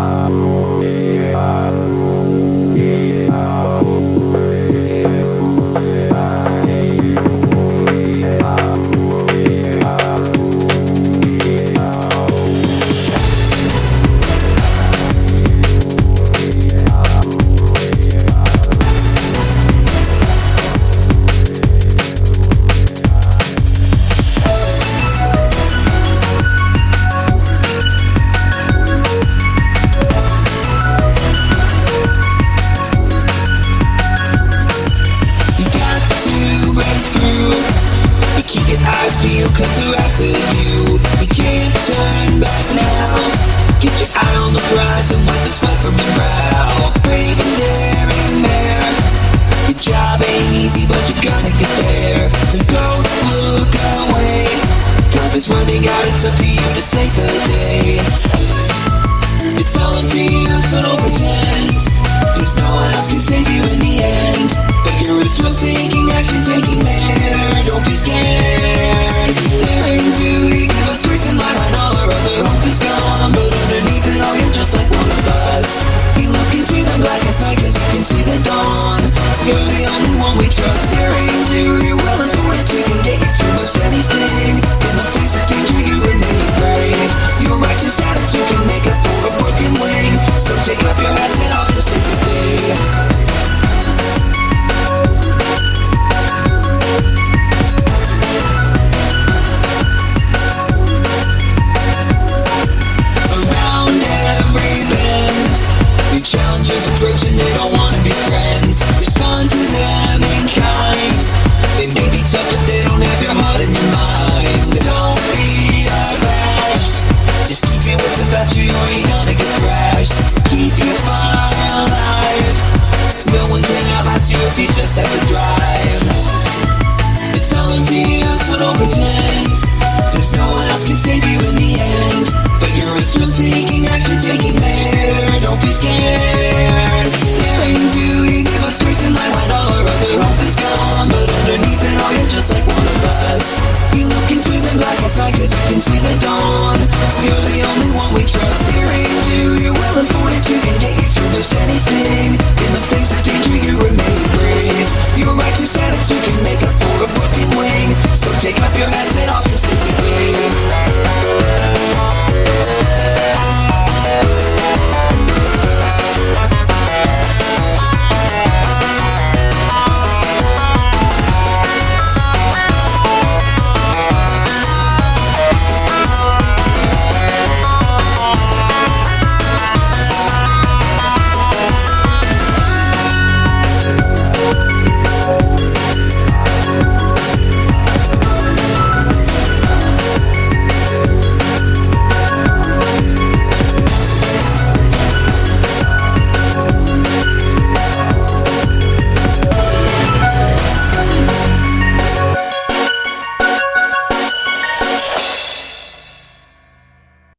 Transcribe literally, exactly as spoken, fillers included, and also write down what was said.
Cause they're after you. You can't turn back now. Get your eye on the prize and wipe the sweat from your brow. Brave and daring there. Your job ain't easy but you're gonna get there. So don't look away. Time is running out, it's up to you to save the day. It's all up to you, so don't pretend. Cause no one else can save you in the end. But you're a thrill-seeking, action-taking man. Don't be scared. Daring to